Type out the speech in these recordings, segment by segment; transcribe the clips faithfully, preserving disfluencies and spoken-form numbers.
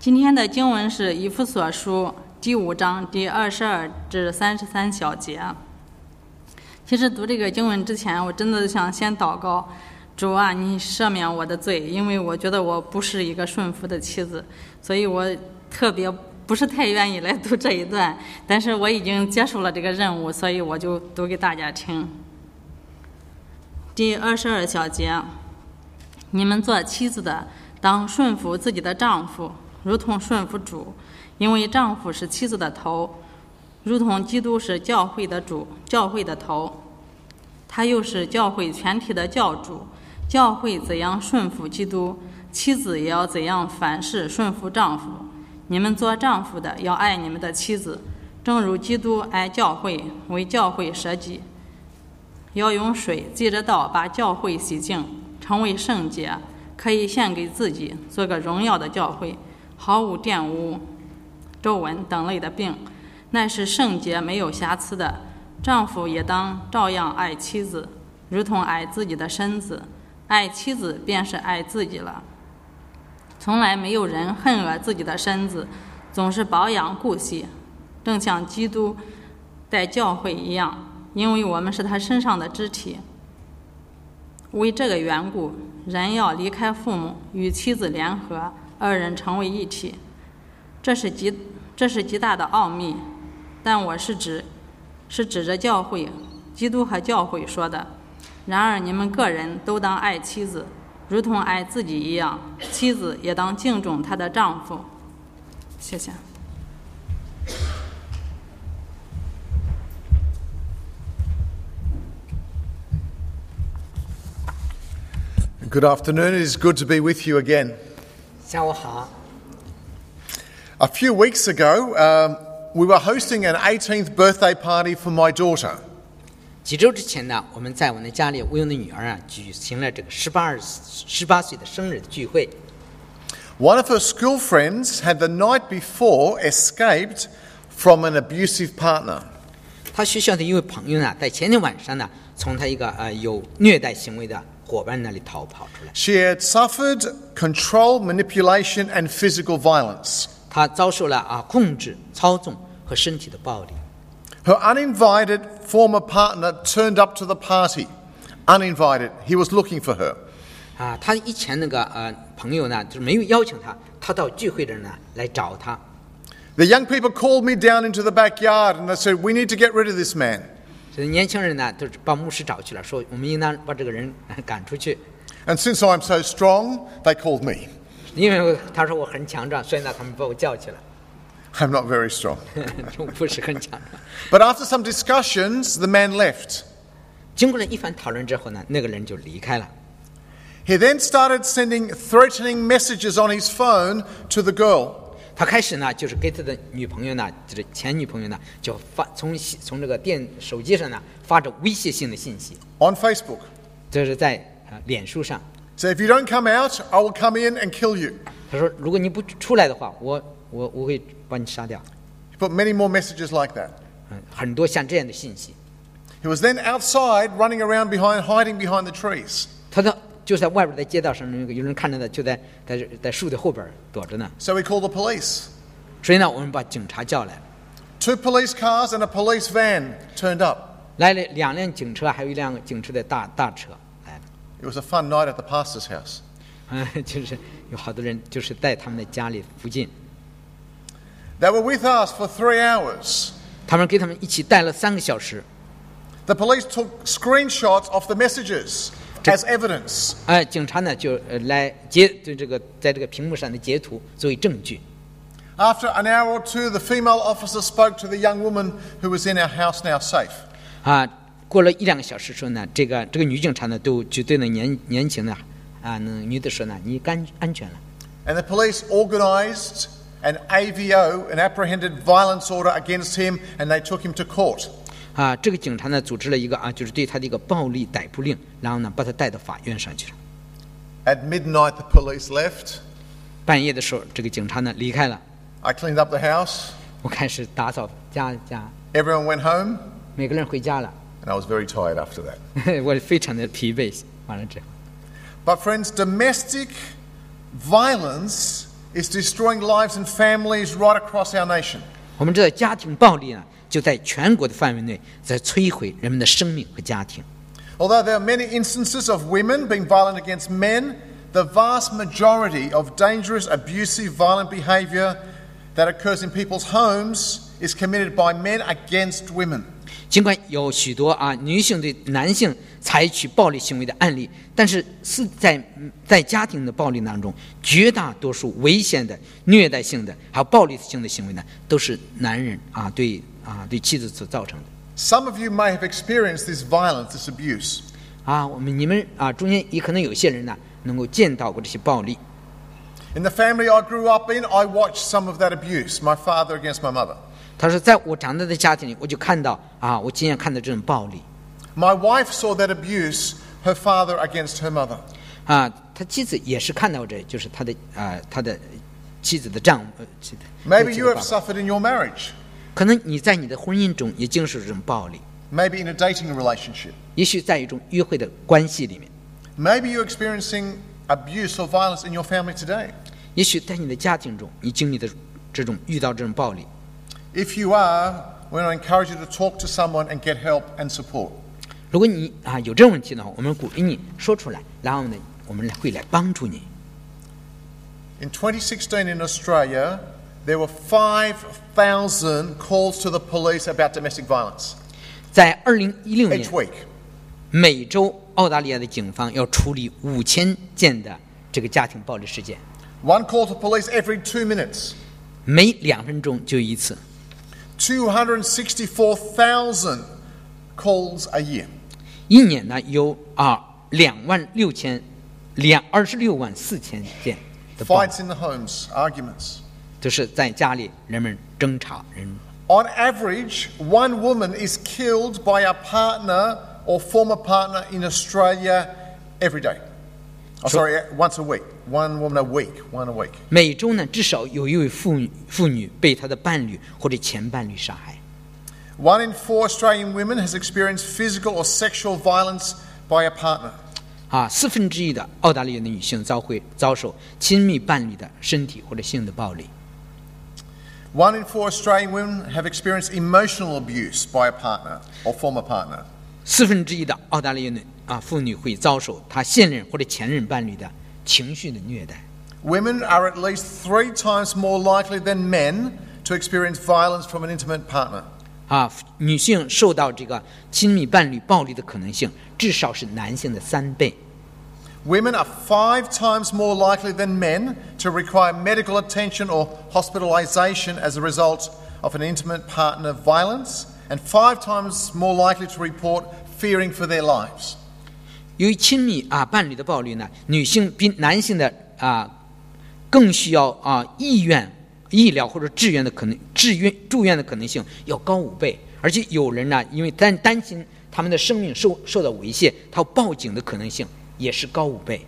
今天的经文是以弗所书第五章第二十二至三十三小节。其实读这个经文之前，我真的想先祷告，主啊，你赦免我的罪，因为我觉得我不是一个顺服的妻子，所以我特别不是太愿意来读这一段，但是我已经接受了这个任务，所以我就读给大家听。第二十二小节，你们做妻子的，当顺服自己的丈夫，如同顺服主，因为丈夫是妻子的头，如同基督是教会的主，教会的头，他又是教会全体的教主。教会怎样顺服基督，妻子也要怎样凡事顺服丈夫。你们做丈夫的要爱你们的妻子，正如基督爱教会，为教会舍己，要用水借着道把教会洗净，成为圣洁，可以献给自己，做个荣耀的教会，毫无玷污、皱纹等类的病，乃是圣洁没有瑕疵的。丈夫也当照样爱妻子，如同爱自己的身子，爱妻子便是爱自己了。从来没有人恨恶自己的身子，总是保养顾惜，正像基督待教会一样，因为我们是他身上的肢体。为这个缘故，人要离开父母，与妻子联合，二人成为一体。这是极这是极大的奥秘，但我是指是指着教会，基督和教会说的。然而你们个人都当爱妻子，如同爱自己一样，妻子也当敬重她的丈夫。谢谢。 Good afternoon. It is good to be with you again. 下午好。 A few weeks ago, um, we were hosting an eighteenth birthday party for my daughter. 几周之前呢，我们在我们的家里为我的女儿啊举行了这个十八十八岁的生日聚会。 One of her school friends had the night before escaped from an abusive partner. 她学校的一位朋友呢，在前天晚上呢，从他一个呃有虐待行为的伙伴那里逃跑出来。 She had suffered control, manipulation, and physical violence. 她遭受了啊控制、操纵和身体的暴力。 Her uninvited former partner turned up to the party. Uninvited. He was looking for her. 啊，她以前那个呃朋友呢，就是没有邀请她，她到聚会这呢来找她。 The young people called me down into the backyard and they said, "We need to get rid of this man." 所以年轻人呢，都把牧师找去了，说我们应当把这个人赶出去。 And since I'm so strong, they called me. 因为他说我很强壮，所以呢，他们把我叫去了。 I'm not very strong. 不是很强壮。 But after some discussions, the man left. 经过了一番讨论之后呢，那个人就离开了。 He then started sending threatening messages on his phone to the girl. 他开始呢，就是给他的女朋友呢，就是前女朋友呢，就发从从这个电手机上呢发着威胁性的信息。 On Facebook. 这是在呃脸书上。 So if you don't come out, I will come in and kill you. 他说，如果你不出来的话，我我我会把你杀掉。 He put many more messages like that. 嗯，很多像这样的信息。 He was then outside, running around behind, hiding behind the trees. 他的就在外边的街道上，那个有人看着他，就在在在树的后边躲着呢。 So we called the police. 所以呢，我们把警察叫来。 Two police cars and a police van turned up. 来了两辆警车，还有一辆警车的大大车来了。 It was a fun night at the pastor's house. 嗯，就是有好多人，就是在他们的家里附近。 They were with us for three hours. 他们给他们一起待了三个小时。 The police took screenshots of the messages as evidence. 哎，警察呢就呃来截对这个在这个屏幕上的截图作为证据。 After an hour or two, the female officer spoke to the young woman who was in our house now safe. 啊，过了一两个小时说呢，这个这个女警察呢都就对那年年轻的啊那女的说呢，你安安全了。 And the police organised an A V O, an apprehended violence order against him, and they took him to court. 啊，这个警察呢组织了一个啊，就是对他的一个暴力逮捕令，然后呢把他带到法院上去了。 At midnight, the police left. 半夜的时候，这个警察呢离开了。 I cleaned up the house. 我开始打扫家家。 Everyone went home. 每个人回家了。 And I was very tired after that. 我非常的疲惫，完了之后。 But friends, domestic violence is destroying lives and families right across our nation. 我们知道家庭暴力呢，就在全国的范围内在摧毁人们的生命和家庭。 Although there are many instances of women being violent against men, the vast majority of dangerous, abusive, violent behaviour that occurs in people's homes is committed by men against women. 尽管有许多啊女性对男性采取暴力行为的案例，但是是在在家庭的暴力当中，绝大多数危险的、虐待性的还有暴力性的行为呢，都是男人啊对啊对妻子所造成的。 Some of you may have experienced this violence, this abuse. 啊，我们你们啊中间也可能有些人呢能够见到过这些暴力。 In the family I grew up in, I watched some of that abuse, my father against my mother. 他说，在我长大的家庭里，我就看到啊，我亲眼看到这种暴力。 My wife saw that abuse, her father against her mother. 啊，他妻子也是看到这，就是他的啊，他的妻子的丈夫。呃、 Maybe you have suffered in your marriage. 可能你在你的婚姻中也经受这种暴力。 Maybe in a dating relationship. 也许在一种约会的关系里面。 Maybe you're experiencing abuse or violence in your family today. 也许在你的家庭中，你经历的这种遇到这种暴力。 If you are, we want to encourage you to talk to someone and get help and support. 如果你啊有这种问题的话，我们鼓励你说出来，然后呢，我们会来帮助你。 In twenty sixteen in Australia, there were five thousand calls to the police about domestic violence. 在二零一六年 each week. 每周澳大利亚的警方要处理五千件的这个家庭暴力事件。 One call to police every two minutes. 每两分钟就一次。 two hundred sixty-four thousand calls a year. 一年呢有啊两万六千两二十六万四千件的暴力。 Fights in the homes, arguments. 就是在家里人们争吵，人。 On average, one woman is killed by a partner or former partner in Australia every day. Oh, sorry, once a week. One woman a week. One a week. 每周呢，至少有一位妇女妇女被她的伴侣或者前伴侣杀害。 One in four Australian women has experienced physical or sexual violence by a partner. 啊，四分之一的澳大利亚的女性遭会遭受亲密伴侣的身体或者性的暴力。 One in four Australian women have experienced emotional abuse by a partner or former partner. 四分之一的澳大利亚女啊妇女会遭受她现任或者前任伴侣的情绪的虐待。 Women are at least three times more likely than men to experience violence from an intimate partner. 啊，女性受到这个亲密伴侣暴力的可能性至少是男性的三倍。 Women are five times more likely than men to require medical attention or hospitalization as a result of an intimate partner violence, and five times more likely to report fearing for their lives. 由于亲密啊伴侣的暴力呢，女性比男性的啊更需要啊医院、医疗或者志愿的可能志愿住院的可能性要高五倍，而且有人呢，因为担担心他们的生命受受到威胁，他报警的可能性也是高五倍。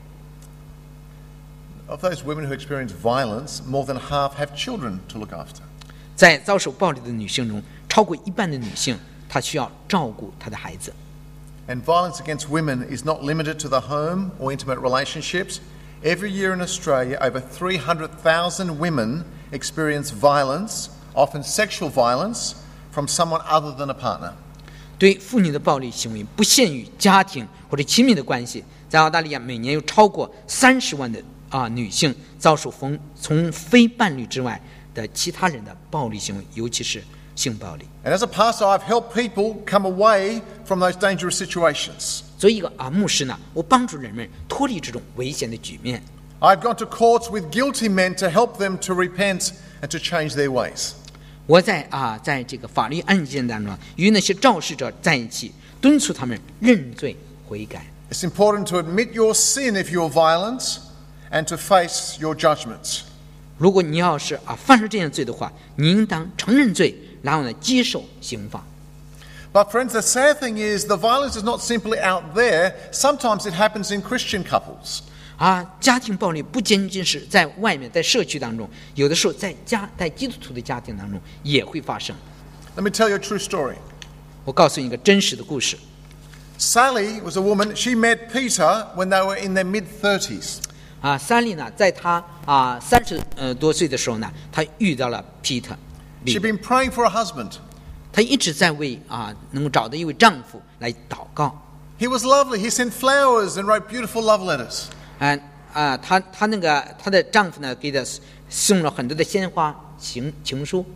Of those women who experience violence, more than half have children to look after. 在遭受暴力的女性中，超过一半的女性她需要照顾她的孩子。 And violence against women is not limited to the home or intimate relationships. Every year in Australia, over three hundred thousand women experience violence, often sexual violence, from someone other than a partner. 对妇女的暴力行为不限于家庭或者亲密的关系，在澳大利亚每年有超过三十万的啊女性遭受从从非伴侣之外的其他人的暴力行为，尤其是性暴力。 And as a pastor, I've helped people come away from those dangerous situations. 作为一个啊牧师呢，我帮助人们脱离这种危险的局面。 I've gone to courts with guilty men to help them to repent and to change their ways. 我在啊在这个法律案件当中，与那些肇事者在一起，敦促他们认罪悔改。 It's important to admit your sin if you're violent and to face your judgments. 如果你要是啊犯了这样罪的话，你应当承认罪，然后呢接受刑罚。 But friends, the sad thing is the violence is not simply out there. Sometimes it happens in Christian couples. 啊，家庭暴力不仅仅是在外面，在社区当中，有的时候在家，在基督徒的家庭当中也会发生。 Let me tell you a true story. 我告诉你一个真实的故事。 Sally was a woman. She met Peter when they were in their mid-thirties. 啊，萨利呢，在她啊三十呃多岁的时候呢，她遇到了彼得。 She'd been praying for a husband. 她一直在为啊能够找到一位丈夫来祷告。 He was lovely. He sent flowers and wrote beautiful love letters. 啊啊，她她那个她的丈夫呢，给她送了很多的鲜花情情书。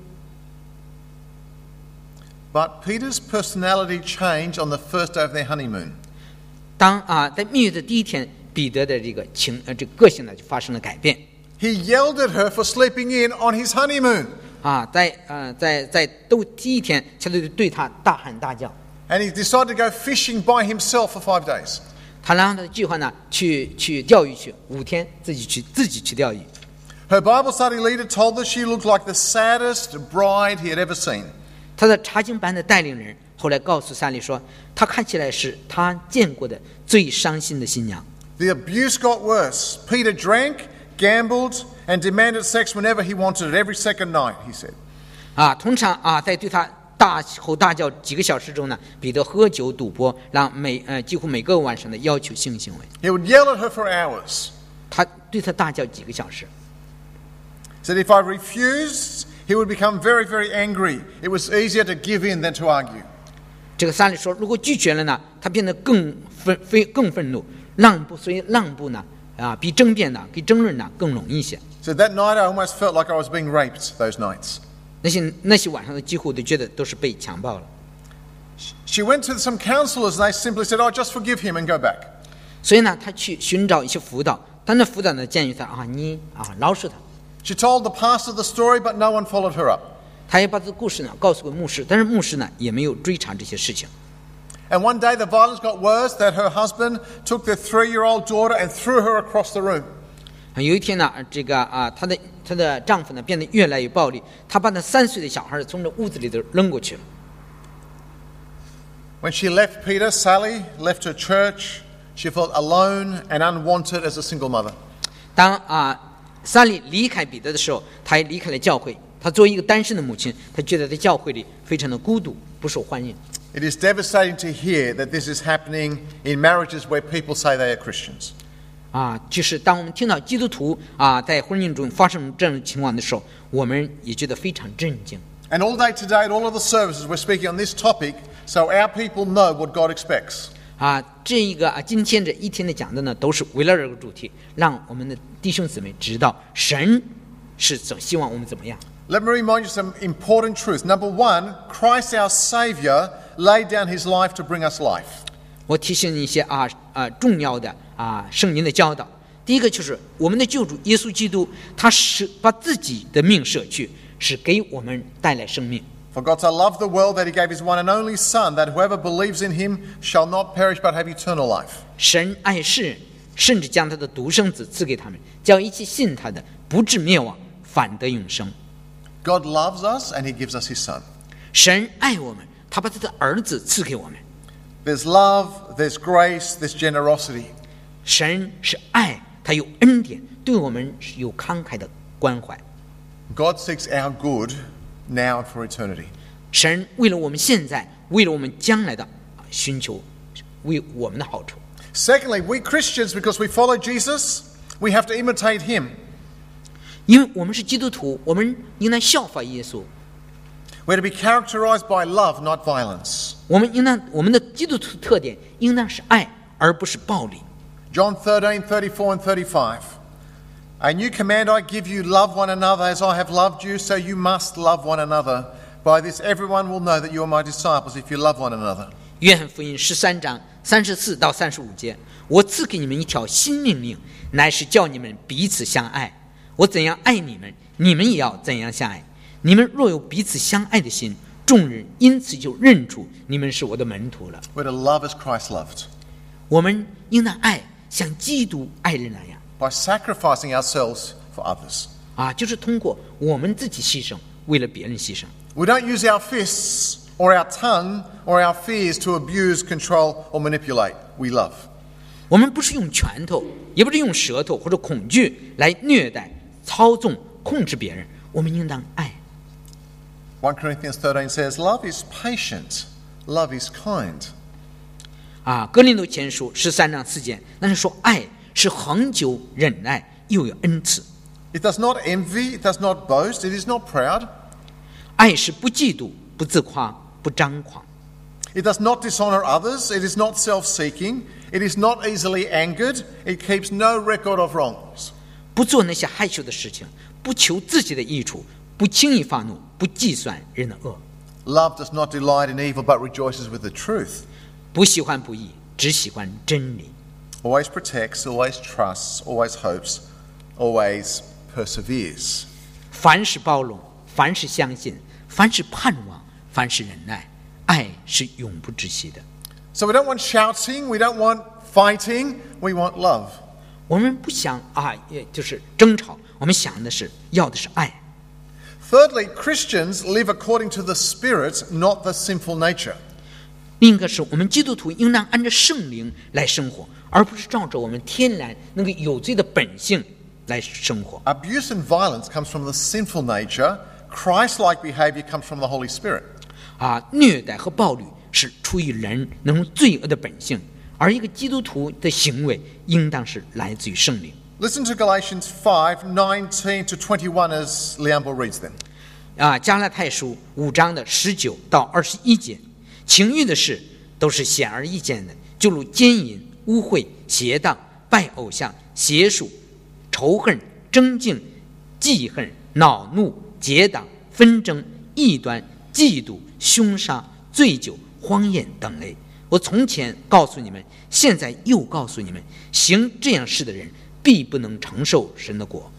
But Peter's personality changed on the first day of their honeymoon. 当啊在蜜月的第一天，彼得的这个情呃这个个性呢就发生了改变。 He yelled at her for sleeping in on his honeymoon. 啊，在呃在在都第一天，他就对他大喊大叫。 And he decided to go fishing by himself for five days. 他然后他计划呢去去钓鱼去，五天自己去自己去钓鱼。 Her Bible study leader told her she looked like the saddest bride he had ever seen. 他的查经班的带领人后来告诉萨利说，他看起来是他见过的最伤心的新娘。 The abuse got worse. Peter drank, gambled, and demanded sex whenever he wanted it, every second night, he said. 啊，通常啊，在对他大吼大叫几个小时中呢，彼得喝酒赌博，让每呃几乎每个晚上的要求性行为。 He would yell at her for hours. 他对他大叫几个小时。 Said if I refused, he would become very, very angry. It was easier to give in than to argue. 这个萨利说，如果拒绝了呢，他变得更愤非更愤怒，让步，所以让步呢啊，比争辩呢，比争论呢更容易一些。 So that night I almost felt like I was being raped those nights. 那些那些晚上的几乎都觉得都是被强暴了。 She went to some counselors and they simply said, oh, just forgive him and go back. 所以呢，他去寻找一些辅导，但那辅导呢建议他啊，你啊饶恕他。 She told the pastor the story, but no one followed her up. 他也把这个故事呢告诉过牧师，但是牧师呢也没有追查这些事情。 And one day the violence got worse that her husband took their three-year-old daughter and threw her across the room. 有一天呢，这个啊，她的她的丈夫呢变得越来越暴力，他把那三岁的小孩从这屋子里头扔过去了。 When she left Peter, Sally left her church. She felt alone and unwanted as a single mother. 当啊萨利离开彼得的时候，她也离开了教会。她作为一个单身的母亲，她觉得在教会里非常的孤独，不受欢迎。 It is devastating to hear that this is happening in marriages where people say they are Christians. 啊，就是当我们听到基督徒啊在婚姻中发生这种情况的时候，我们也觉得非常震惊。 And all day today at all of the services we're speaking on this topic so our people know what God expects. 啊，这一个啊，今天这一天的讲的呢，都是围绕这个主题，让我们的弟兄姊妹知道神是怎希望我们怎么样。 Let me remind you some important truths. Number one, Christ our Saviour laid down his life to bring us life. 我提醒你一些啊啊重要的啊圣经的教导。第一个就是我们的救主耶稣基督，他是把自己的命舍去，是给我们带来生命。 For God so loved the world that he gave his one and only Son, that whoever believes in him shall not perish but have eternal life. 神爱世人，甚至将他的独生子赐给他们，叫一切信他的不至灭亡，反得永生。 God loves us and he gives us his Son. 神爱我们，他把他的儿子赐给我们。 There's love, there's grace, there's generosity. 神是爱，他有恩典，对我们是有慷慨的关怀。 God seeks our good now and for eternity. 神为了我们现在，为了我们将来的寻求，为我们的好处。 Secondly, we Christians, because we follow Jesus, we have to imitate him. 因为我们是基督徒，我们应当效法耶稣。 We're to be characterized by love, not violence. 我们应当我们的基督徒特点应当是爱，而不是暴力。 John thirteen, thirty-four and thirty-five. A new command I give you, love one another as I have loved you, so you must love one another. By this everyone will know that you are my disciples if you love one another. 约翰福音十三章三十四到三十五节，我赐给你们一条新命令，乃是叫你们彼此相爱。我怎样爱你们，你们也要怎样相爱。你们若有彼此相爱的心，众人因此就认出你们是我的门徒了。 We're to love as Christ loved. 我们应当爱，像基督爱人那样。 By sacrificing ourselves for others. 啊，就是通过我们自己牺牲，为了别人牺牲。 We don't use our fists or our tongue or our fears to abuse, control or manipulate. We love. 我们不是用拳头，也不是用舌头或者恐惧来虐待、操纵、控制别人，我们应当爱。 First Corinthians thirteen says, love is patient, love is kind. 啊，哥林多前书十三章四节，那是说爱是恒久忍耐，又有恩慈。 It does not envy, it does not boast, it is not proud. 爱是不嫉妒，不自夸，不张狂。 It does not dishonor others, it is not self-seeking, it is not easily angered, it keeps no record of wrongs. 不做那些害羞的事情，不求自己的益处，不轻易发怒，不计算人的恶。 Love does not delight in evil, but rejoices with the truth. 不喜欢不义，只喜欢真理。 Always protects, always trusts, always hopes, always perseveres. 凡是包容，凡是相信，凡是盼望，凡是忍耐，爱是永不止息的。 So we don't want shouting, we don't want fighting, we want love. 我们不想啊，也就是争吵，我们想的是要的是爱。 Thirdly, Christians live according to the Spirit, not the sinful nature. 另一个是我们基督徒应当按照圣灵来生活，而不是照着我们天然那个有罪的本性来生活。 Abuse and violence comes from the sinful nature. Christ-like behavior comes from the Holy Spirit. 啊，虐待和暴力是出于人那种罪恶的本性，而一个基督徒的行为应当是来自于圣灵。 Listen to Galatians five nineteen to twenty-one as Liambo reads them. 啊，加拉太书五章的十九到二十一节，情欲的事都是显而易见的，就如奸淫、污秽、邪荡、拜偶像、邪术、仇恨、争竞、记恨、恼怒、结党、纷争、异端、嫉妒、凶杀、醉酒、荒宴等类。我从前告诉你们，现在又告诉你们，行这样事的人必不能承受神的国。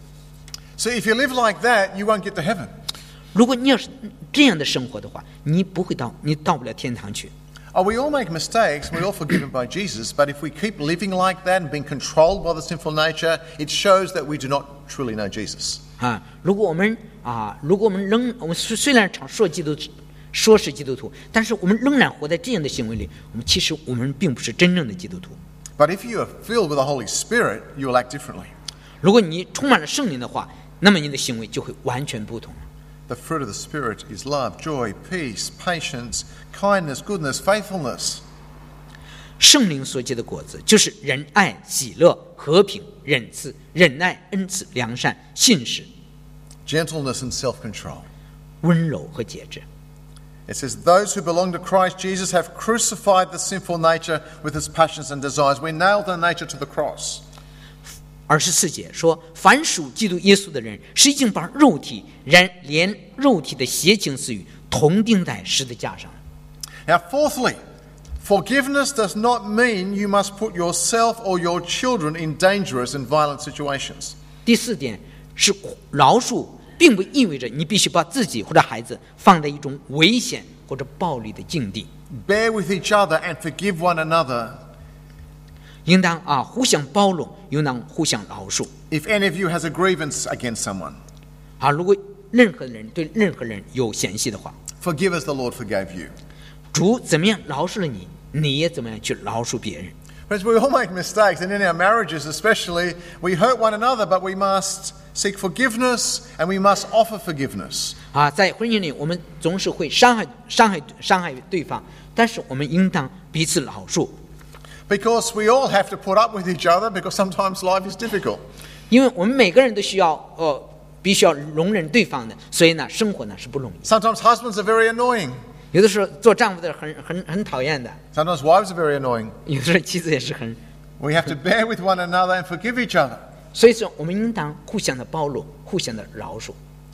So if you live like that, you won't get to heaven. 如果你要是这样的生活的话，你不会到，你到不了天堂去。 Oh, we all make mistakes, we're all forgiven by Jesus, but if we keep living like that and being controlled by the sinful nature, it shows that we do not truly know Jesus. 啊，如果我们啊，如果我们仍我们虽虽然常说基督说是基督徒，但是我们仍然活在这样的行为里，我们其实我们并不是真正的基督徒。 But if you are filled with the Holy Spirit, you will act differently. 如果你充满了圣灵的话，那么你的行为就会完全不同。 The fruit of the Spirit is love, joy, peace, patience, kindness, goodness, faithfulness. 圣灵所结的果子就是仁爱、喜乐、和平、忍慈、忍耐、恩慈、良善、信实、 Gentleness and self-control. 温柔和节制。 It says, those who belong to Christ Jesus have crucified the sinful nature with its passions and desires. We nailed the nature to the cross. 二十四节说，凡属基督耶稣的人，是已经把肉体然连肉体的邪情私欲同钉在十字架上。 Now, fourthly, forgiveness does not mean you must put yourself or your children in dangerous and violent situations. 第四点是饶恕，并不意味着你必须把自己或者孩子放在一种危险或者暴力的境地。 Bear with each other and forgive one another. 应当啊互相包容，应当互相饶恕。 If any of you has a grievance against someone, 啊，如果任何人对任何人有嫌隙的话， forgive as the Lord forgave you. 主怎么样饶恕了你，你也怎么样去饶恕别人。 Friends, we all make mistakes, and in our marriages especially, we hurt one another, but we must seek forgiveness and we must offer forgiveness. 啊，在婚姻里，我们总是会伤害、伤害、伤害对方，但是我们应当彼此饶恕。 Because we all have to put up with each other because sometimes life is difficult. 因为我们每个人都需要呃，必须要容忍对方的，所以呢，生活呢是不容易。 Sometimes husbands are very annoying. 有的时候做丈夫的很很很讨厌的， Sometimes wives are very annoying. 有的时候妻子也是很， We have to bear with one another and forgive each other. 所以说我们应当互相的包容，互相的饶恕。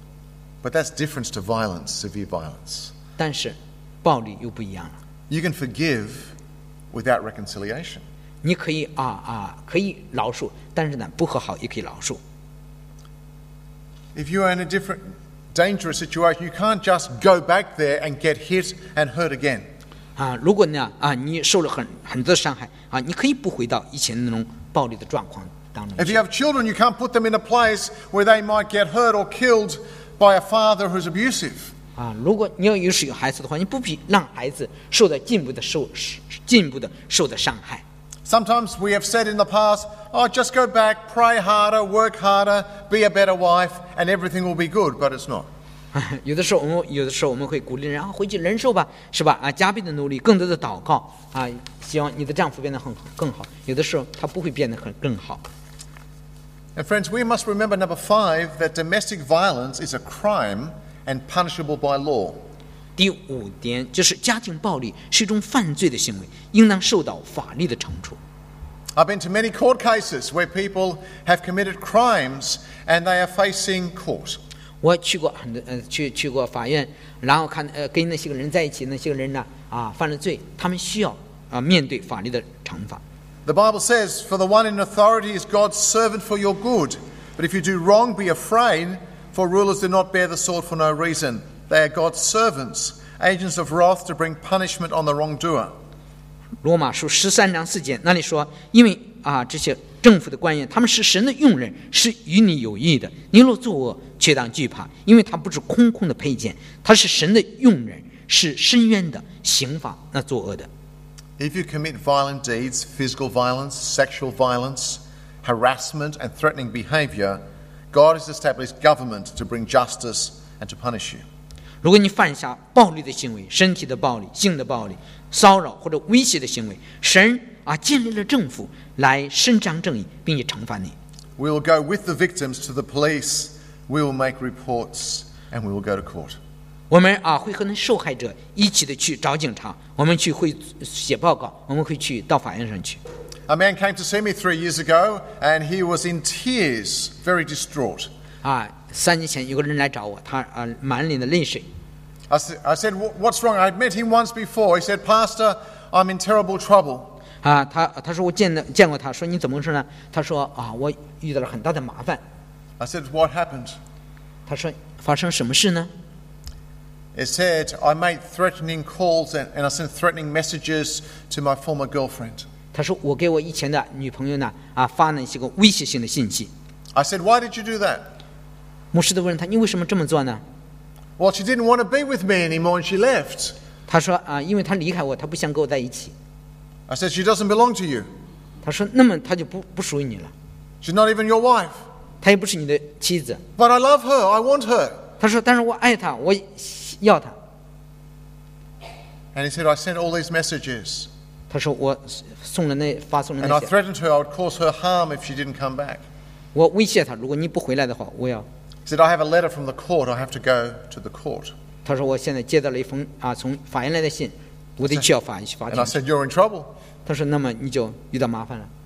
But that's different to violence, severe violence. 但是暴力又不一样了， You can forgive without reconciliation. 你可以啊啊可以饶恕，但是呢不和好也可以饶恕。 If you are in a different, dangerous situation, you can't just go back there and get hit and hurt again. 啊，如果呢啊你受了很很多伤害啊，你可以不回到以前那种暴力的状况当中 If 去。 you have children, you can't put them in a place where they might get hurt or killed by a father who's abusive. 啊，如果你要有是有孩子的话，你不必让孩子受到进一步的受进一步的受到伤害。 Sometimes we have said in the past, oh, just go back, pray harder, work harder, be a better wife, and everything will be good, but it's not. 有的时候我们有的时候我们会鼓励人啊，回去忍受吧，是吧？啊，加倍的努力，更多的祷告啊，希望你的丈夫变得很好更好。有的时候他不会变得很更好。 And friends, we must remember number five, that domestic violence is a crime and punishable by law. 第五点就是家庭暴力是一种犯罪的行为，应当受到法律的惩处。 I've been to many court cases where people have committed crimes and they are facing court. 我去过很多呃去去过法院，然后看呃跟那些个人在一起，那些个人呢啊犯了罪，他们需要啊面对法律的惩罚。 The Bible says, "For the one in authority is God's servant for your good. But if you do wrong, be afraid, for rulers do not bear the sword for no reason. They are God's servants, agents of wrath to bring punishment on the wrongdoer." 罗马书十三章四节那里说，因为啊这些政府的官员，他们是神的用人，是与你有益的。你若作恶，却当惧怕，因为他不是空空的佩剑，他是神的用人，是深渊的刑罚那作恶的。 If you commit violent deeds, physical violence, sexual violence, harassment and threatening behaviour, God has established government to bring justice and to punish you. 如果你犯下暴力的行为，身体的暴力、性的暴力、骚扰或者威胁的行为，神啊建立了政府来伸张正义，并且惩罚你。 We will go with the victims to the police, we will make reports, and we will go to court. 我们啊会和那受害者一起的去找警察，我们去会写报告，我们会去到法院上去。 A man came to see me three years ago, and he was in tears, very distraught. 啊，三年前有个人来找我，他啊满脸的泪水。 I said, I said, "What's wrong?" I'd met him once before. He said, "Pastor, I'm in terrible trouble." 啊，他他说我见的见过他，说你怎么回事呢？他说啊，我遇到了很大的麻烦。 I said, "What happened?" 他说发生什么事呢？ It said, "I made threatening calls and, and I sent threatening messages to my former girlfriend." 他说我给我以前的女朋友呢啊发了一些个威胁性的信息。 I said, "Why did you do that?" 牧师都问他，你为什么这么做呢？ Well, she didn't want to be with me anymore and she left. 他说啊，因为他离开我，他不想跟我在一起。 I said, "She doesn't belong to you. 他说那么他就不不属于你了， She's not even your wife." 他也不是你的妻子。 "But I love her. I want her." 他说但是我爱他，我要他。 And he said, "I sent all these messages. 他说我送了那发送了 And 那 I 些， threatened her I would cause her harm if she didn't come back." 我威胁他，如果你不回来的话，我要。 He said, "I have a letter from the court. I have to go to the court." 他说我现在接到了一封啊从法院来的信，我得去要法法 And I 庭。 said, "You're in trouble." 他说那么你就遇到麻烦了。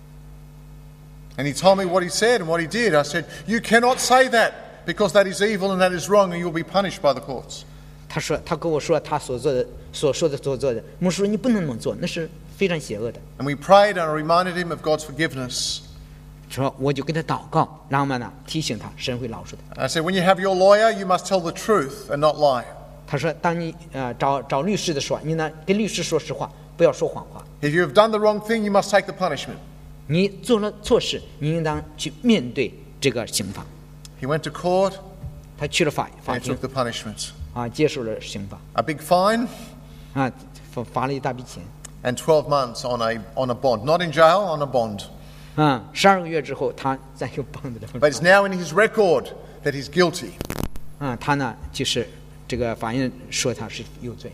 And he told me what he said and what he did. I said, "You cannot say that because that is evil and that is wrong and you'll be punished by the courts." 他说他跟我说他所做的所说的所做的，牧师说你不能那么做，那是非常邪恶的。 And we prayed and I reminded him of God's forgiveness. 说我就跟他祷告，然后嘛呢提醒他神会饶恕他。 I said, "When you have your lawyer, you must tell the truth and not lie. 他说当你呃找找律师的时候，你呢跟律师说实话，不要说谎话。 If you have done the wrong thing, you must take the punishment." 你做了错事，你应当去面对这个刑罚。 He went to court 他去了法法 and 庭 took the punishment. 啊，接受了刑罚 A big fine 啊，罚罚了一大笔钱 and twelve months on a, on a bond. Not in jail, on a bond. 啊，十二个月之后，他再又帮着 But it's now in his record that he's guilty. 啊，他呢就是这个法院说他是有罪。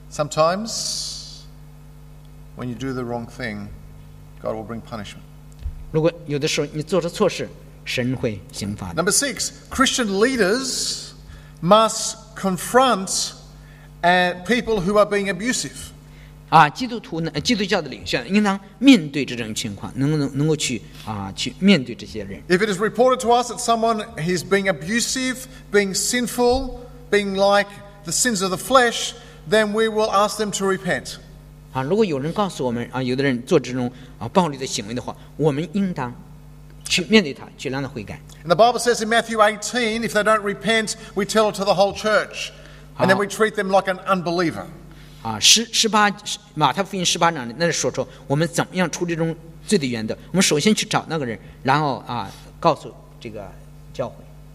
Sometimes, when you do the wrong thing, God will bring punishment. 如果有的时候你做了错事，神会刑罚的。 Number six, Christian leaders must confront uh, people who are being abusive. 啊，基督徒呢，基督教的领袖应当面对这种情况，能不能能够去啊去面对这些人？ If it is reported to us that someone is being abusive, being sinful, being like the sins of the flesh, then we will ask them to repent. 啊，如果有人告诉我们啊，有的人做这种啊暴力的行为的话，我们应当去面对他，去让他悔改。 And the Bible says in Matthew eighteen, if they don't repent, we tell it to the whole church. And then we treat them like an unbeliever. 啊，十十八马太福音十八章那里说说我们怎么样处理这种罪的原则。我们首先去找那个人，然后啊告诉这个教会。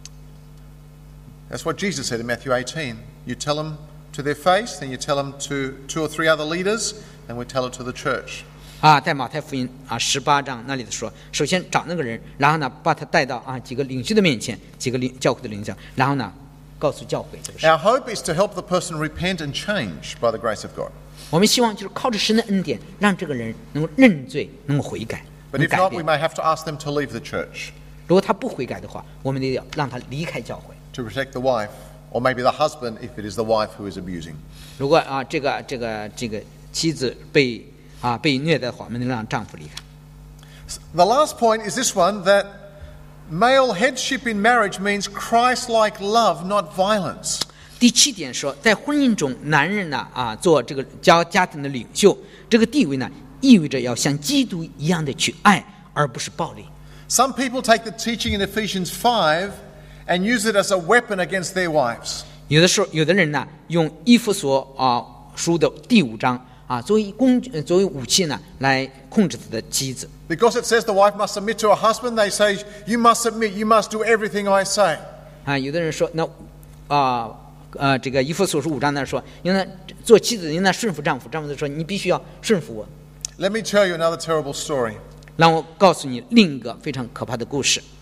That's what Jesus said in Matthew eighteen. You tell them to their face, then you tell them to two or three other leaders, and we tell it to the church. 啊，在马太福音啊十八章那里的说，首先找那个人，然后呢把他带到啊几个领袖的面前，几个领教会的领袖，然后呢告诉教会这个事。 Our hope is to help the person repent and change by the grace of God. 我们希望就是靠着神的恩典，让这个人能够认罪，能够悔改， But 能 if 改 not, we 变。 may have to ask them to leave the church 如果他不悔改的话，我们得要让他离开教会。 to protect the wife, or maybe the husband if it is the wife who is abusing. 如果啊这个这个这个妻子被啊被虐待的话，我们得让丈夫离开。 The last point is this one, that male headship in marriage means Christ-like love, not violence. 第七点说，在婚姻中，男人呢啊做这个家家庭的领袖，这个地位呢意味着要像基督一样的去爱，而不是暴力。 Some people take the teaching in Ephesians five and use it as a weapon against their wives. 有的时候，有的人呢用以弗所啊书的第五章啊作为工具作为武器呢来控制他的妻子。 Because it says the wife must submit to her husband, they say, you must submit, you must do everything I say. 啊，有的人说那啊呃这个以弗所书五章那说，应该做妻子应该顺服丈夫，丈夫就说你必须要顺服我。 Let me tell you another terrible story. 让我告诉你另一个非常可怕的故事。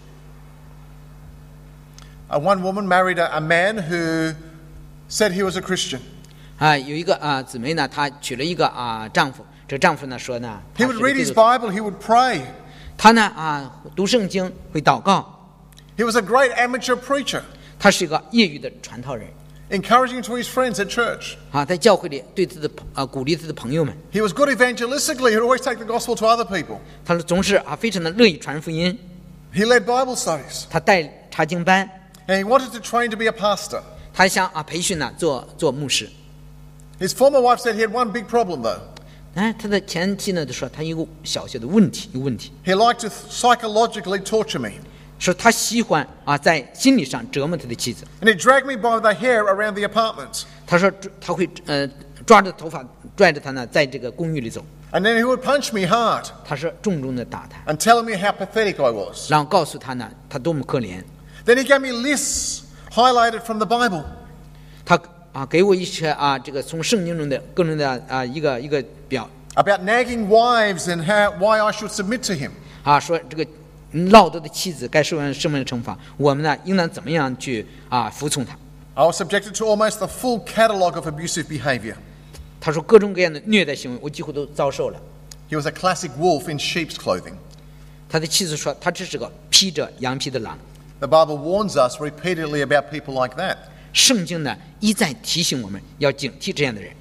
Uh, one woman married a, a man who said he was a Christian. 啊，有一个啊姊妹呢，她娶了一个啊丈夫，这个丈夫呢说呢， He 他 would 是个 read 基 his 督徒 Bible, he would pray. 他呢啊读圣经会祷告， He was a great amateur preacher, 他是一个业余的传道人 encouraging to his friends at church. 啊，在教会里对他的啊鼓励他的朋友们， He was good evangelistically, he'd always take the gospel to other people. 他总是啊非常的乐意传福音， He led Bible studies, 他带查经班， and he wanted to train to be a pastor. 他想啊培训呢做做牧师。 His former wife said he had one big problem though. 哎，他的前妻呢就说他有个小小的问题，有问题， He liked to psychologically torture me. 说他喜欢啊在心理上折磨他的妻子。 And he'd drag me by the hair around the apartment. 他说他会呃抓着头发拽着他呢，在这个公寓里走。 And then he would punch me hard 他说重重的打他， and tell me how pathetic I was. 然后告诉他呢他多么可怜。 Then he gave me lists highlighted from the Bible. 他啊给我一些啊这个从圣经中的各种的啊一个一个表 About nagging wives and how, why I should submit to him. 啊，说这个唠叨的妻子该受什么样的惩罚，我们呢应当怎么样去啊服从他。 I was subjected to almost the full catalogue of abusive behavior. 他说各种各样的虐待行为，我几乎都遭受了。 He was a classic wolf in sheep's clothing. 他的妻子说，他只是个披着羊皮的狼。 The Bible warns us repeatedly about people like that. 圣经呢一再提醒我们要警惕这样的人。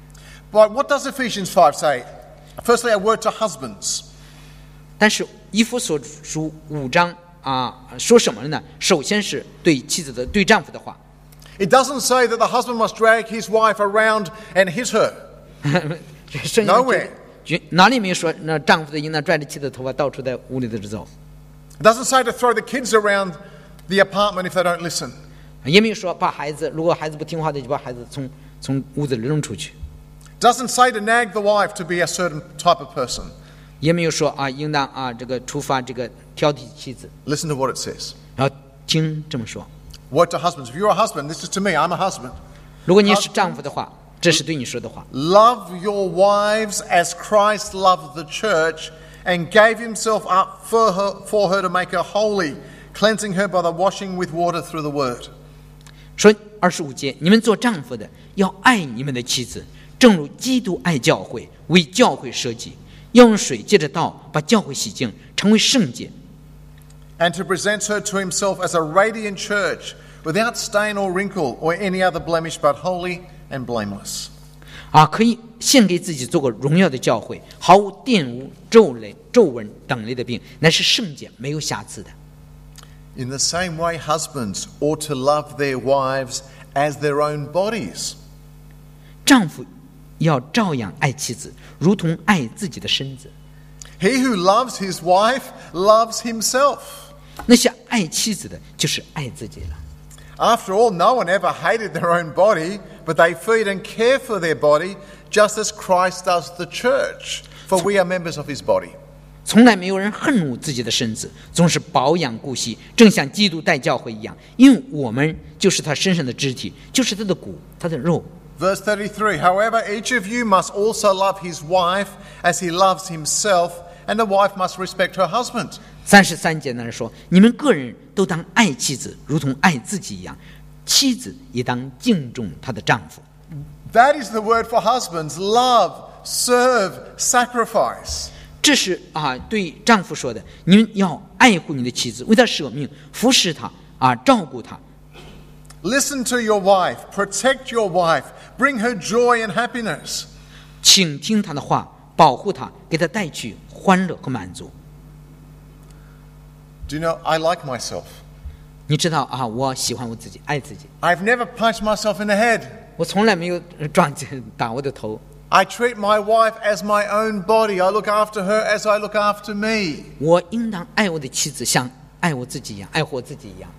But what does Ephesians five say? Firstly, a word to husbands. 但是以弗所书五章啊说什么呢？首先是对妻子的对丈夫的话。 It doesn't say that the husband must drag his wife around and hit her. 圣经 Nowhere. 就哪里没有说那丈夫的应当拽着妻子的头发到处在屋里头走， It doesn't say to throw the kids around the apartment if they don't listen. 也没有说把孩子如果孩子不听话的就把孩子从从屋子里扔出去， It doesn't say to nag the wife to be a certain type of person. 也没有说啊应当啊这个处罚这个挑剔妻子。 Listen to what it says. 然后经这么说， Word to husbands. If you're a husband, this is to me. I'm a husband. 如果你是丈夫的话，这是对你说的话。 Love your wives as Christ loved the church and gave himself up for her, for her to make her holy, cleansing her by the washing with water through the word. 说二十五节，你们做丈夫的要爱你们的妻子，正如基督爱教会，为教会舍己，要用水借着道把教会洗净，成为圣洁， And to present her to himself as a radiant church, without stain or wrinkle or any other blemish, but holy and blameless. 啊，可以献给自己做个荣耀的教会，毫无玷污、皱类、皱纹等类的病，乃是圣洁，没有瑕疵的。 In the same way, husbands ought to love their wives as their own bodies. 丈夫要照样爱妻子，如同爱自己的身子。 He who loves his wife loves himself. 那些爱妻子的，就是爱自己了。 After all, no one ever hated their own body, but they feed and care for their body, just as Christ does the church, for we are members of his body. 从来没有人恨恶自己的身子，总是保养顾惜，正像基督待教会一样，因为我们就是他身上的肢体，就是他的骨，他的肉。 Verse thirty-three, however, each of you must also love his wife as he loves himself, and the wife must respect her husband. 三十三节那说，你们个人都当爱妻子，如同爱自己一样。 妻子也当敬重她的丈夫。 That is the word for husbands: love, serve, sacrifice. 这是啊，对丈夫说的，你们要爱护你的妻子，为她舍命，服侍她啊，照顾她。 Listen to your wife, protect your wife, bring her joy and happiness. 请听她的话，保护她，给她带去欢乐和满足。 Do you know, I like myself. 你知道啊，我喜欢我自己，爱自己， I've never punched myself in the head. 我从来没有撞击打我的头。 I treat my wife as my own body. I look after her as I look after me. 我应当爱我的妻子，像爱我自己一样，爱护我自己一样。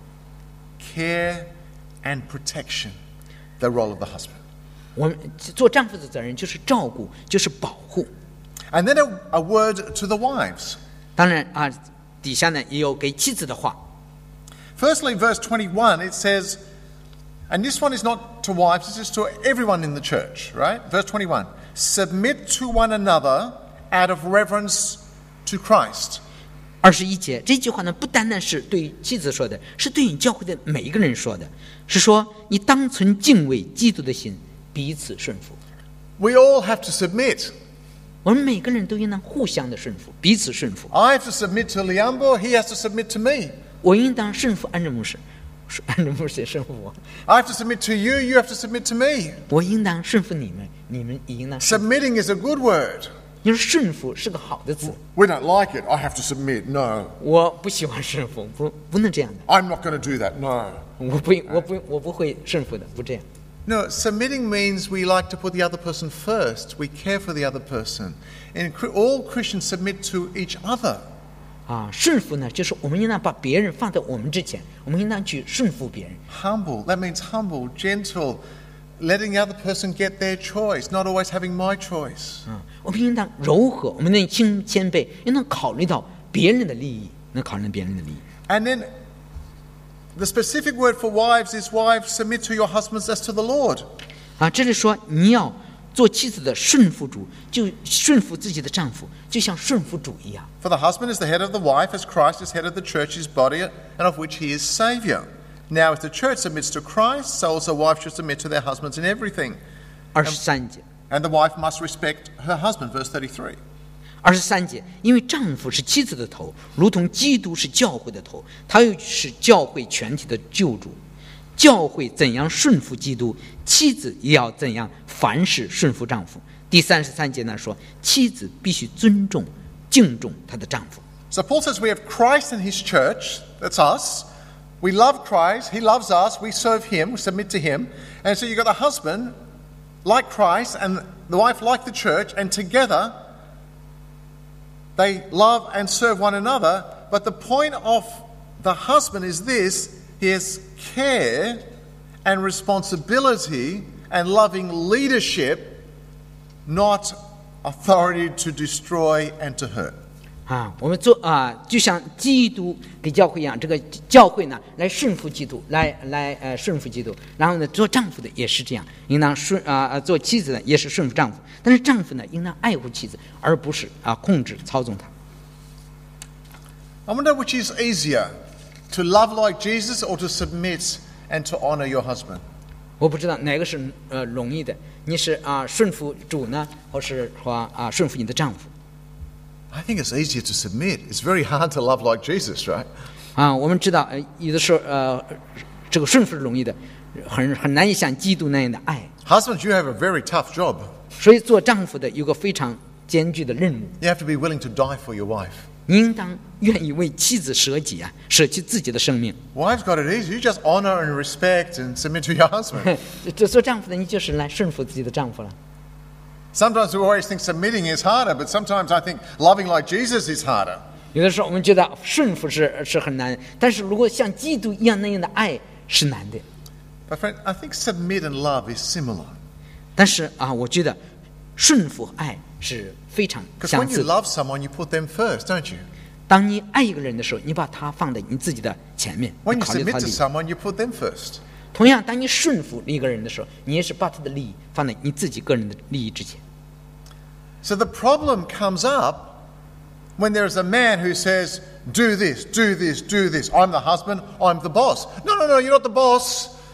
Care and protection, the role of the husband. 我们做丈夫的责任就是照顾，就是保护。 And then a, a word to the wives. 当然啊，底下呢也有给妻子的话。 Firstly, verse twenty-one, it says, and this one is not to wives, this is to everyone in the church, right? Verse twenty-one, submit to one another out of reverence to Christ. 二十一节这句话呢，不单单是对妻子说的，是对你教会的每一个人说的，是说你当存敬畏基督的心，彼此顺服。 We all have to submit. 我们每个人都应当互相的顺服，彼此顺服。 I have to submit to Liambo, he has to submit to me. 我应当顺服安德牧师，安德牧师也顺服我。 I have to submit to you, you have to submit to me. 我应当顺服你们，你们也应当顺服。 Submitting is a good word. 你说顺服是个好的词， We don't like it. I have to submit. No. 我不喜欢顺服，不不能这样的。 I'm not going to do that. No. 我不我不我不会顺服的，不这样。 No, submitting means we like to put the other person first. We care for the other person. And all Christians submit to each other. 啊，顺服呢，就是我们应当把别人放在我们之前，我们应当去顺服别人。 Humble, that means humble, gentle, letting the other person get their choice, not always having my choice. 啊，我们应当柔和，我们能谦谦卑，应当考虑到别人的利益，能考虑到别人的利益。 And then the specific word for wives is wives submit to your husbands as to the Lord. 啊，这里说你要做妻子的顺服主，就顺服自己的丈夫，就像顺服主一样。 For the husband is the head of the wife, as Christ is head of the church, his body, and of which he is Saviour. Now, if the church submits to Christ, so also wives should submit to their husbands in everything. 二十三节， And the wife must respect her husband, verse thirty-three. 二十三节，因为丈夫是妻子的头，如同基督是教会的头，他又是教会全体的救主。教会怎样顺服基督，妻子也要怎样凡事顺服丈夫。第三十三节呢说，妻子必须尊重、敬重她的丈夫。 So Paul says we have Christ and his church, that's us. We love Christ, he loves us, we serve him, we submit to him. And so you've got the husband like Christ and the wife like the church, and together they love and serve one another. But the point of the husband is this: he has care and responsibility and loving leadership, not authority to destroy and to hurt. 啊，我们做啊，就像基督给教会一样，这个教会呢来顺服基督，来来呃顺服基督。然后呢，做丈夫的也是这样，应当顺啊、呃、做妻子的也是顺服丈夫。但是丈夫呢，应当爱护妻子，而不是啊控制操纵她。 I wonder which is easier, to love like Jesus or to submit and to honor your husband. 我不知道哪个是呃容易的，你是啊顺服主呢，或是说啊顺服你的丈夫？ I think it's easier to submit. It's very hard to love like Jesus, right? 啊，我们知道呃有的时候呃这个顺服是容易的，很很难以像基督那样的爱。 Husbands, you have a very tough job. 所以做丈夫的有个非常艰巨的任务， You have to be willing to die for your wife. 你应当愿意为妻子舍己啊，舍弃自己的生命。 Wives got it easy. You just honor and respect and submit to your husband. 这做丈夫的，你就是来顺服自己的丈夫了。 Sometimes we always think submitting is harder, but sometimes I think loving like Jesus is harder. 有的时候我们觉得顺服是是很难，但是如果像基督一样那样的爱是难的。 But friend, I think submit and love is similar. 但是啊，我觉得顺服爱是非常 Because 相 when you 似的。 love someone, you put them first, don't you? 当你爱一个人的时候，你把他放在你自己的前面， When 你 you 考虑 submit 他 to 利益。 someone, you put them first. 同样，当你顺服一个人的时候，你也是把他的利益放在你自己个人的利益之前。 So the problem comes up when there is a man who says, do this, do this, do this. I'm the husband, I'm the boss. No, no, no, you're not the boss.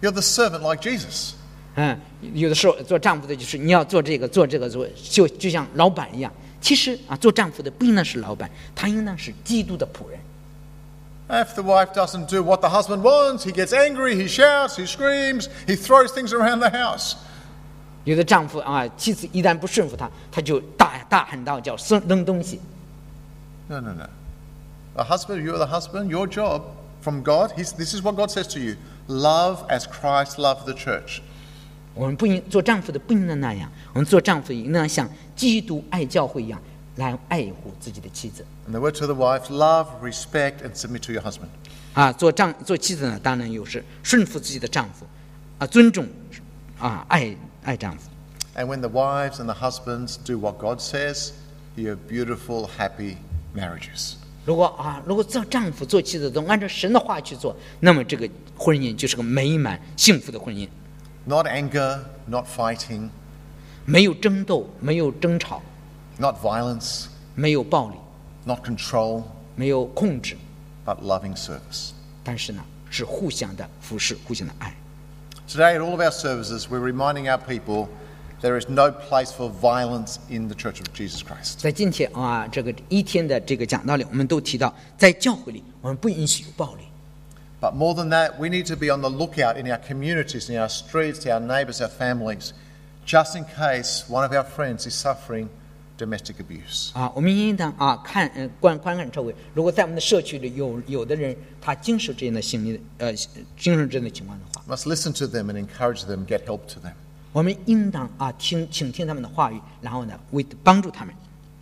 You're the servant like Jesus. 嗯，有的时候做丈夫的就是你要做这个做这个做，就就像老板一样。其实啊，做丈夫的不应当是老板，他应当是基督的仆人。 If the wife doesn't do what the husband wants, he gets angry, he shouts, he screams, he throws things around the house. 有的丈夫啊，妻子一旦不顺服他，他就大大喊大叫，扔东西。 No, no, no. A husband, you're the husband, your job from God, he's, this is what God says to you. Love as Christ loved the church. 我们不应做丈夫的不应当那样，我们做丈夫应当像基督爱教会一样来爱护自己的妻子。 And the word to the wife, love, respect, and submit to your husband. 啊，做丈做妻子呢，当然有是顺服自己的丈夫，啊，尊重，啊，爱爱丈夫。 And when the wives and the husbands do what God says, you have beautiful, happy marriages. 如果啊，如果做丈夫做妻子都按照神的话去做，那么这个婚姻就是个美满幸福的婚姻。 Not anger, not fighting, 没有争斗，没有争吵， not violence, 没有暴力， not control, 没有控制， but loving service. 但是呢，是互相的服侍，互相的爱。 Today, at all of our services, we're reminding our people there is no place for violence in the Church of Jesus Christ. 在今天啊，这个一天的这个讲道里，我们都提到，在教会里，我们不允许有暴力。 But more than that, we need to be on the lookout in our communities, in our streets, to our neighbours, our families, just in case one of our friends is suffering domestic abuse. 啊，我们应当啊看呃观观看周围，如果在我们的社区里有有的人他经受这样的心理呃经受这样的情况的话， We must listen to them and encourage them, get help to them. 我们应当啊听倾听他们的话语，然后呢为帮助他们。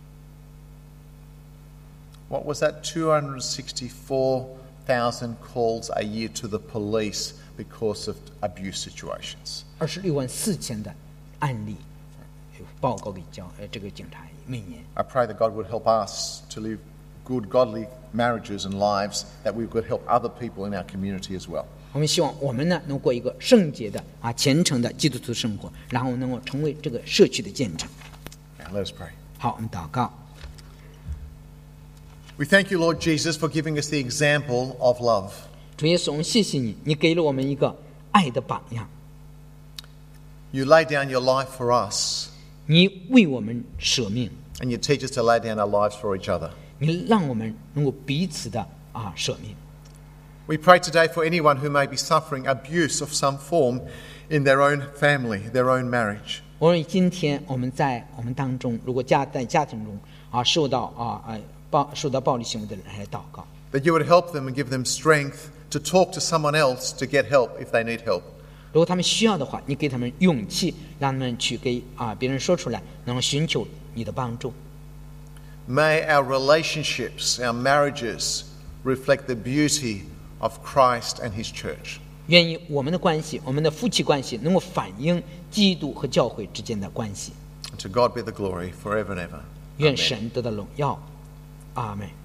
What was that? two hundred sixty-four thousand calls a year to the police because of abuse situations. 二十六万四千的案例有报告给交呃这个警察每年。 I pray that God would help us to live good, godly marriages and lives, that we could help other people in our community as well. 我们希望我们呢能过一个圣洁的啊虔诚的基督徒生活，然后能够成为这个社区的见证。 Now let us pray. 好，我们祷告。 We thank you, Lord Jesus, for giving us the example of love. 主耶稣，我们谢谢你，你给了我们一个爱的榜样， You lay down your life for us, 你为我们舍命， and you teach us to lay down our lives for each other. 你让我们能够彼此的啊舍命。 We pray today for anyone who may be suffering abuse of some form in their own family, their own marriage. 我们今天我们在我们当中，如果家在家庭中啊受到啊啊暴受到暴力行为的人来祷告， That you would help them and give them strength to talk to someone else to get help if they need help. 如果他们需要的话，你给他们勇气，让他们去给啊别人说出来，能够寻求你的帮助。 May our relationships, our marriages, reflect the beauty of Christ and his church. 愿意我们的关系，我们的夫妻关系，能够反映基督和教会之间的关系。 And to God be the glory forever and ever. 愿神得到荣耀，阿们。